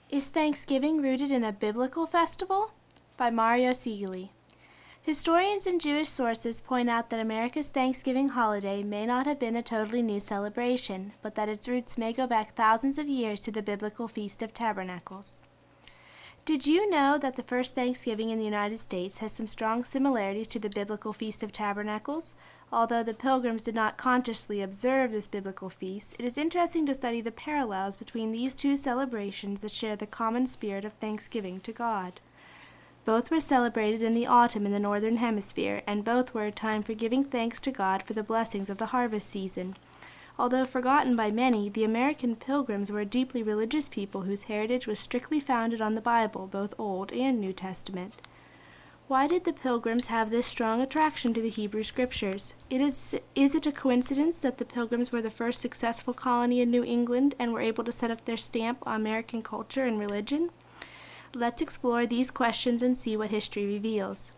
Is Thanksgiving rooted in a biblical festival? By Mario Segale. Historians and Jewish sources point out that America's Thanksgiving holiday may not have been a totally new celebration, but that its roots may go back thousands of years to the biblical Feast of Tabernacles. Did you know that the first Thanksgiving in the United States has some strong similarities to the biblical Feast of Tabernacles? Although the Pilgrims did not consciously observe this biblical feast, it is interesting to study the parallels between these two celebrations that share the common spirit of thanksgiving to God. Both were celebrated in the autumn in the Northern Hemisphere, and both were a time for giving thanks to God for the blessings of the harvest season. Although forgotten by many, the American Pilgrims were a deeply religious people whose heritage was strictly founded on the Bible, both Old and New Testament. Why did the Pilgrims have this strong attraction to the Hebrew Scriptures? Is it a coincidence that the Pilgrims were the first successful colony in New England and were able to set up their stamp on American culture and religion? Let's explore these questions and see what history reveals.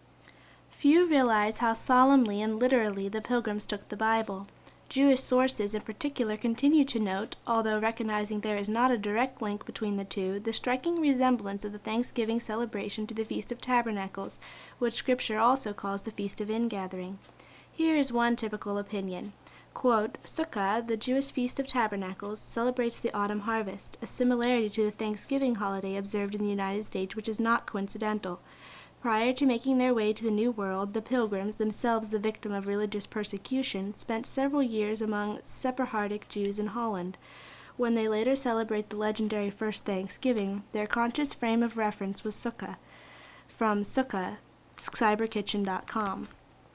Few realize how solemnly and literally the Pilgrims took the Bible. Jewish sources in particular continue to note, although recognizing there is not a direct link between the two, the striking resemblance of the Thanksgiving celebration to the Feast of Tabernacles, which Scripture also calls the Feast of Ingathering. Here is one typical opinion. Quote, Sukkah, the Jewish Feast of Tabernacles, celebrates the autumn harvest, a similarity to the Thanksgiving holiday observed in the United States which is not coincidental. Prior to making their way to the New World, the Pilgrims, themselves the victim of religious persecution, spent several years among Sephardic Jews in Holland. When they later celebrate the legendary first Thanksgiving, their conscious frame of reference was Sukkah. From Sukkah, cyberkitchen.com.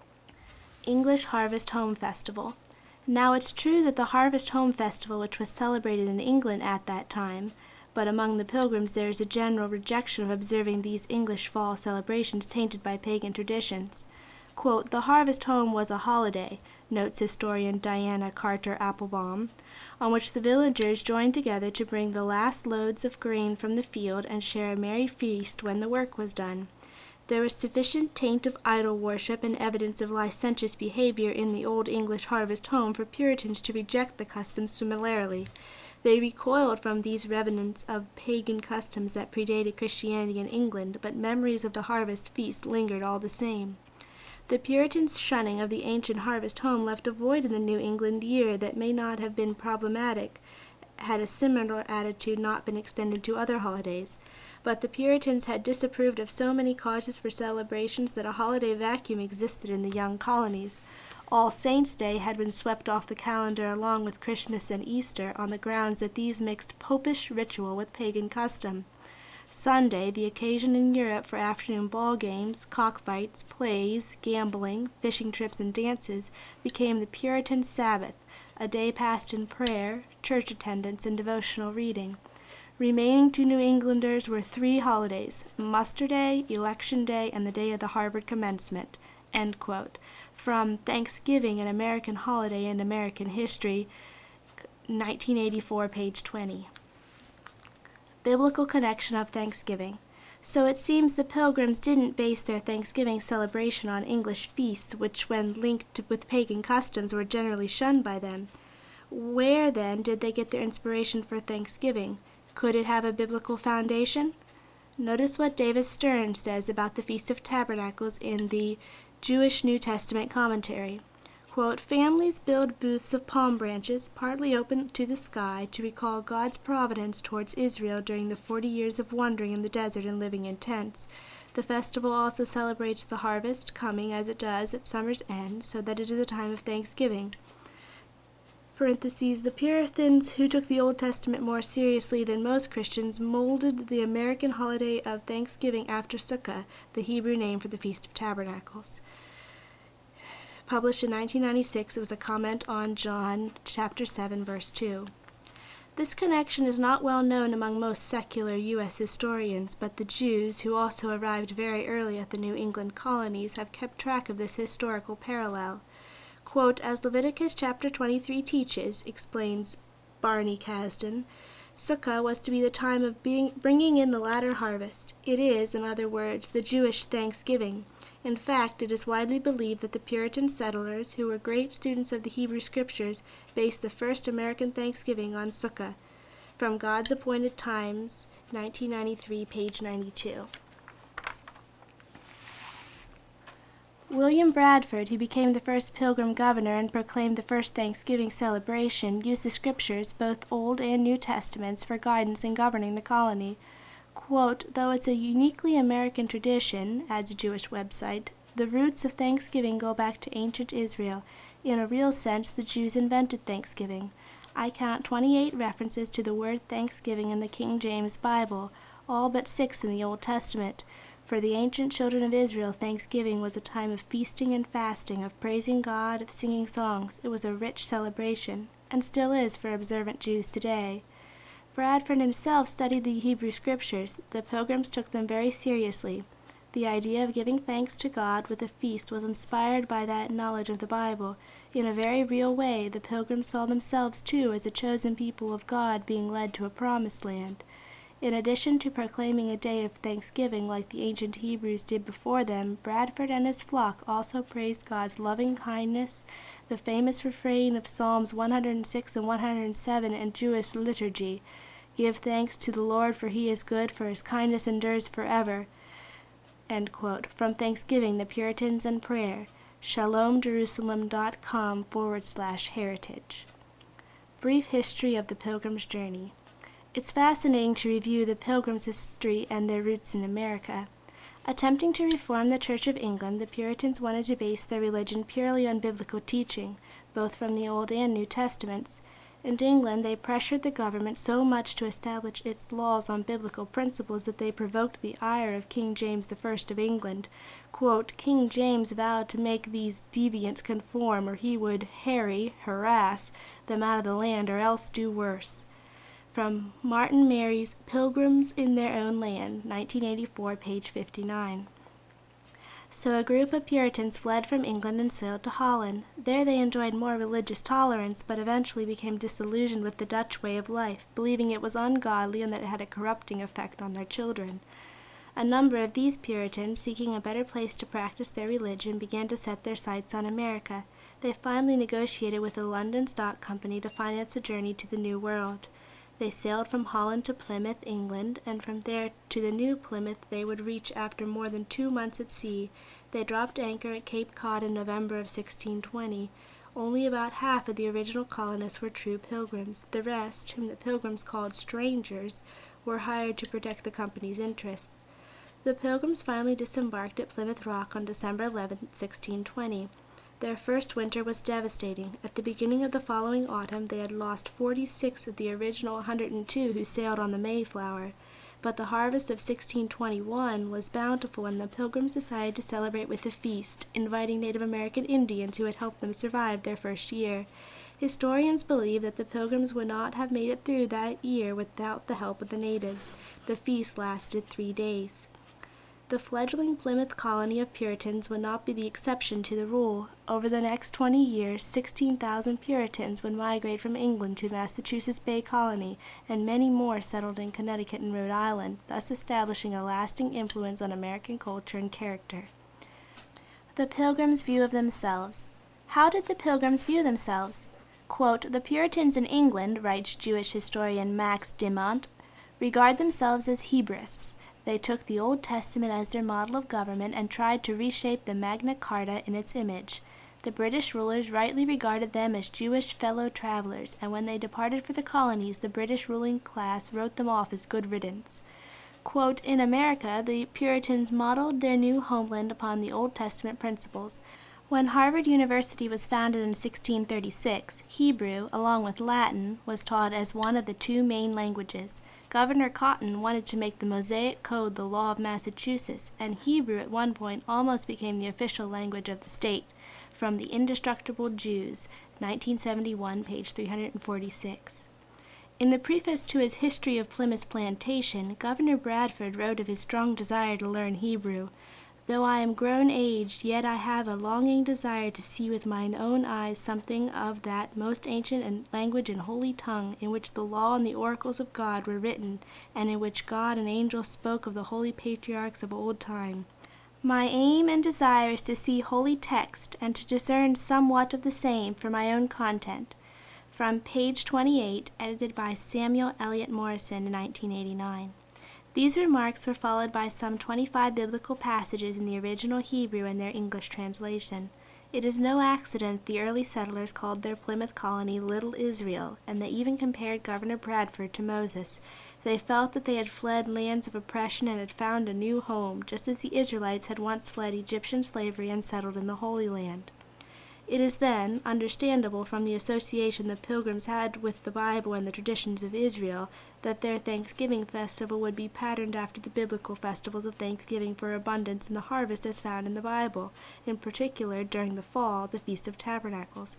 English Harvest Home Festival. Now it's true that the Harvest Home Festival, which was celebrated in England at that time, but among the Pilgrims there is a general rejection of observing these English fall celebrations tainted by pagan traditions. Quote, the Harvest Home was a holiday, notes historian Diana Carter Applebaum, on which the villagers joined together to bring the last loads of grain from the field and share a merry feast when the work was done. There was sufficient taint of idol worship and evidence of licentious behavior in the old English Harvest Home for Puritans to reject the custom similarly. They recoiled from these remnants of pagan customs that predated Christianity in England, but memories of the harvest feast lingered all the same. The Puritans' shunning of the ancient harvest home left a void in the New England year that may not have been problematic had a similar attitude not been extended to other holidays. But the Puritans had disapproved of so many causes for celebrations that a holiday vacuum existed in the young colonies. All Saints' Day had been swept off the calendar along with Christmas and Easter on the grounds that these mixed popish ritual with pagan custom. Sunday, the occasion in Europe for afternoon ball games, cockfights, plays, gambling, fishing trips, and dances, became the Puritan Sabbath, a day passed in prayer, church attendance, and devotional reading. Remaining to New Englanders were three holidays, Muster Day, Election Day, and the day of the Harvard Commencement. End quote. From Thanksgiving, an American Holiday in American History, 1984, page 20. Biblical connection of Thanksgiving. So it seems the Pilgrims didn't base their Thanksgiving celebration on English feasts, which when linked with pagan customs were generally shunned by them. Where, then, did they get their inspiration for Thanksgiving? Could it have a biblical foundation? Notice what Davis Stern says about the Feast of Tabernacles in the Jewish New Testament Commentary. Quote, families build booths of palm branches, partly open to the sky, to recall God's providence towards Israel during the 40 years of wandering in the desert and living in tents. The festival also celebrates the harvest, coming as it does at summer's end, so that it is a time of thanksgiving. Parentheses, the Puritans, who took the Old Testament more seriously than most Christians, molded the American holiday of Thanksgiving after Sukkah, the Hebrew name for the Feast of Tabernacles. Published in 1996, it was a comment on John chapter 7, verse 2. This connection is not well known among most secular U.S. historians, but the Jews, who also arrived very early at the New England colonies, have kept track of this historical parallel. Quote, as Leviticus chapter 23 teaches, explains Barney Kasdan, Sukkah was to be the time of bringing in the latter harvest. It is, in other words, the Jewish Thanksgiving. In fact, it is widely believed that the Puritan settlers, who were great students of the Hebrew Scriptures, based the first American Thanksgiving on Sukkah. from God's Appointed Times, 1993, page 92. William Bradford, who became the first Pilgrim governor and proclaimed the first Thanksgiving celebration, used the scriptures, both Old and New Testaments, for guidance in governing the colony. Quote, though it's a uniquely American tradition, adds a Jewish website, the roots of Thanksgiving go back to ancient Israel. In a real sense, the Jews invented Thanksgiving. I count 28 references to the word Thanksgiving in the King James Bible, all but 6 in the Old Testament. For the ancient children of Israel, Thanksgiving was a time of feasting and fasting, of praising God, of singing songs. It was a rich celebration, and still is for observant Jews today. Bradford himself studied the Hebrew Scriptures. The Pilgrims took them very seriously. The idea of giving thanks to God with a feast was inspired by that knowledge of the Bible. In a very real way, the Pilgrims saw themselves, too, as a chosen people of God being led to a promised land. In addition to proclaiming a day of thanksgiving like the ancient Hebrews did before them, Bradford and his flock also praised God's loving kindness. The famous refrain of Psalms 106 and 107 in Jewish liturgy, "Give thanks to the Lord, for he is good, for his kindness endures forever." End quote. From Thanksgiving, the Puritans and Prayer, shalomjerusalem.com/heritage. Brief history of the Pilgrim's journey. It's fascinating to review the Pilgrims' history and their roots in America. Attempting to reform the Church of England, the Puritans wanted to base their religion purely on biblical teaching, both from the Old and New Testaments. In England, they pressured the government so much to establish its laws on biblical principles that they provoked the ire of King James I of England. Quote, King James vowed to make these deviants conform, or he would harass them out of the land, or else do worse. From Martin Mary's Pilgrims in Their Own Land, 1984, page 59. So a group of Puritans fled from England and sailed to Holland. There they enjoyed more religious tolerance, but eventually became disillusioned with the Dutch way of life, believing it was ungodly and that it had a corrupting effect on their children. A number of these Puritans, seeking a better place to practice their religion, began to set their sights on America. They finally negotiated with the London Stock Company to finance a journey to the New World. They sailed from Holland to Plymouth, England, and from there to the New Plymouth they would reach after more than 2 months at sea. They dropped anchor at Cape Cod in November of 1620. Only about half of the original colonists were true pilgrims. The rest, whom the Pilgrims called strangers, were hired to protect the company's interests. The Pilgrims finally disembarked at Plymouth Rock on December 11, 1620. Their first winter was devastating. At the beginning of the following autumn, they had lost 46 of the original 102 who sailed on the Mayflower. But the harvest of 1621 was bountiful, and the Pilgrims decided to celebrate with a feast, inviting Native American Indians who had helped them survive their first year. Historians believe that the Pilgrims would not have made it through that year without the help of the natives. The feast lasted 3 days. The fledgling Plymouth colony of Puritans would not be the exception to the rule. Over the next 20 years, 16,000 Puritans would migrate from England to Massachusetts Bay Colony, and many more settled in Connecticut and Rhode Island, thus establishing a lasting influence on American culture and character. The Pilgrims' view of themselves. How did the Pilgrims view themselves? Quote, the Puritans in England, writes Jewish historian Max Dimont, regard themselves as Hebraists. They took the Old Testament as their model of government and tried to reshape the Magna Carta in its image. The British rulers rightly regarded them as Jewish fellow travelers, and when they departed for the colonies, the British ruling class wrote them off as good riddance. Quote, in America, the Puritans modeled their new homeland upon the Old Testament principles. When Harvard University was founded in 1636, Hebrew, along with Latin, was taught as one of the 2 main languages. Governor Cotton wanted to make the Mosaic Code the law of Massachusetts, and Hebrew at one point almost became the official language of the state. From The Indestructible Jews, 1971, page 346. In the preface to his History of Plymouth Plantation, Governor Bradford wrote of his strong desire to learn Hebrew. Though I am grown aged, yet I have a longing desire to see with mine own eyes something of that most ancient language and holy tongue, in which the law and the oracles of God were written, and in which God and angels spoke of the holy patriarchs of old time. My aim and desire is to see holy text, and to discern somewhat of the same for my own content. from page 28, edited by Samuel Eliot Morison in 1989. These remarks were followed by some 25 biblical passages in the original Hebrew and their English translation. It is no accident the early settlers called their Plymouth colony Little Israel, and they even compared Governor Bradford to Moses. They felt that they had fled lands of oppression and had found a new home, just as the Israelites had once fled Egyptian slavery and settled in the Holy Land. It is then understandable from the association the Pilgrims had with the Bible and the traditions of Israel that their Thanksgiving festival would be patterned after the biblical festivals of thanksgiving for abundance in the harvest as found in the Bible, in particular during the fall, the Feast of Tabernacles.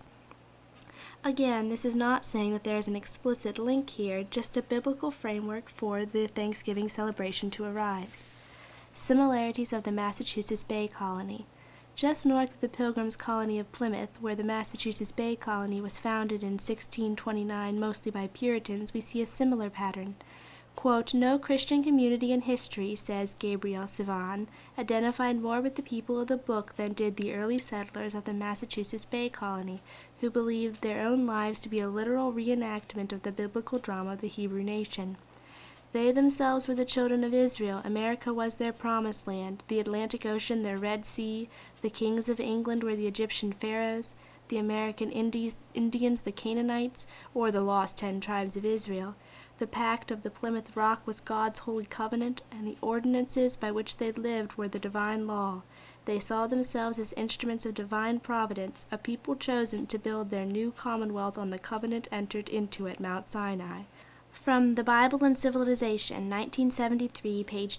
Again, this is not saying that there is an explicit link here, just a biblical framework for the Thanksgiving celebration to arise. Similarities of the Massachusetts Bay Colony. Just north of the Pilgrims' colony of Plymouth, where the Massachusetts Bay Colony was founded in 1629 mostly by Puritans, we see a similar pattern. Quote, "No Christian community in history," says Gabriel Sivan, "identified more with the people of the book than did the early settlers of the Massachusetts Bay Colony, who believed their own lives to be a literal reenactment of the biblical drama of the Hebrew nation. They themselves were the children of Israel. America was their promised land, the Atlantic Ocean their Red Sea, the kings of England were the Egyptian pharaohs, the American Indians the Canaanites, or the lost 10 tribes of Israel. The pact of the Plymouth Rock was God's holy covenant, and the ordinances by which they lived were the divine law. They saw themselves as instruments of divine providence, a people chosen to build their new commonwealth on the covenant entered into at Mount Sinai." From The Bible and Civilization, 1973, page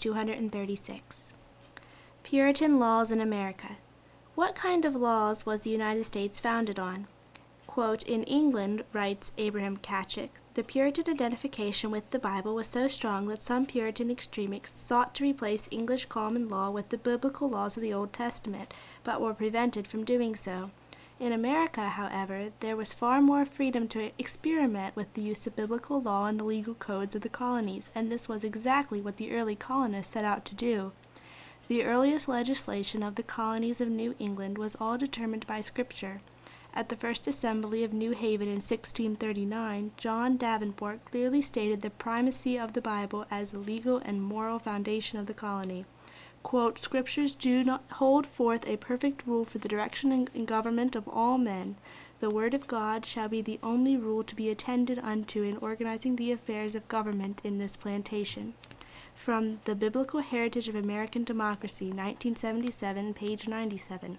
236. Puritan Laws in America. What kind of laws was the United States founded on? Quote, "In England," writes Abraham Katchik, "the Puritan identification with the Bible was so strong that some Puritan extremists sought to replace English common law with the biblical laws of the Old Testament, but were prevented from doing so. In America, however, there was far more freedom to experiment with the use of biblical law and the legal codes of the colonies, and this was exactly what the early colonists set out to do. The earliest legislation of the colonies of New England was all determined by Scripture. At the first assembly of New Haven in 1639, John Davenport clearly stated the primacy of the Bible as the legal and moral foundation of the colony. Quote, "Scriptures do not hold forth a perfect rule for the direction and government of all men. The word of God shall be the only rule to be attended unto in organizing the affairs of government in this plantation." From The Biblical Heritage of American Democracy, 1977, page 97.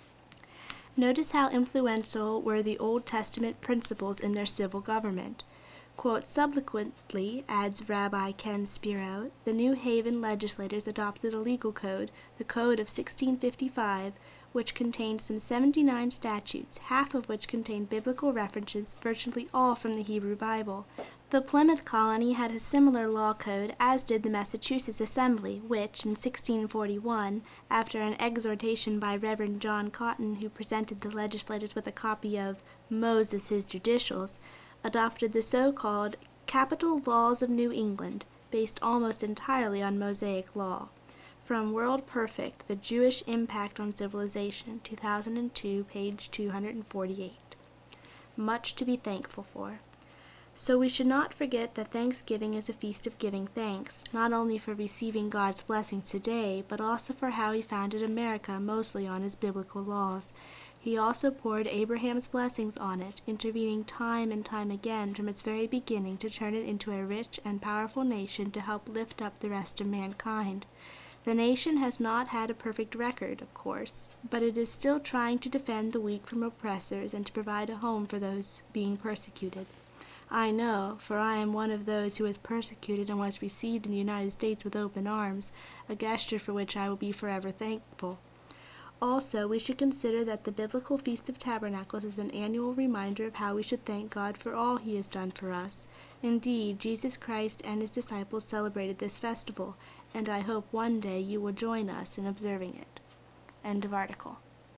Notice how influential were the Old Testament principles in their civil government. Quote, "Subsequently," adds Rabbi Ken Spiro, "the New Haven legislators adopted a legal code, the Code of 1655, which contained some 79 statutes, half of which contained biblical references, virtually all from the Hebrew Bible. The Plymouth colony had a similar law code, as did the Massachusetts Assembly, which, in 1641, after an exhortation by Reverend John Cotton, who presented the legislators with a copy of Moses His Judicials, adopted the so-called Capital Laws of New England, based almost entirely on Mosaic law." From World Perfect, The Jewish Impact on Civilization, 2002, page 248. Much to be thankful for. So we should not forget that Thanksgiving is a feast of giving thanks, not only for receiving God's blessing today, but also for how He founded America mostly on His biblical laws. He also poured Abraham's blessings on it, intervening time and time again from its very beginning to turn it into a rich and powerful nation to help lift up the rest of mankind. The nation has not had a perfect record, of course, but it is still trying to defend the weak from oppressors and to provide a home for those being persecuted. I know, for I am one of those who was persecuted and was received in the United States with open arms, a gesture for which I will be forever thankful. Also, we should consider that the biblical Feast of Tabernacles is an annual reminder of how we should thank God for all He has done for us. Indeed, Jesus Christ and His disciples celebrated this festival, and I hope one day you will join us in observing it. End of article.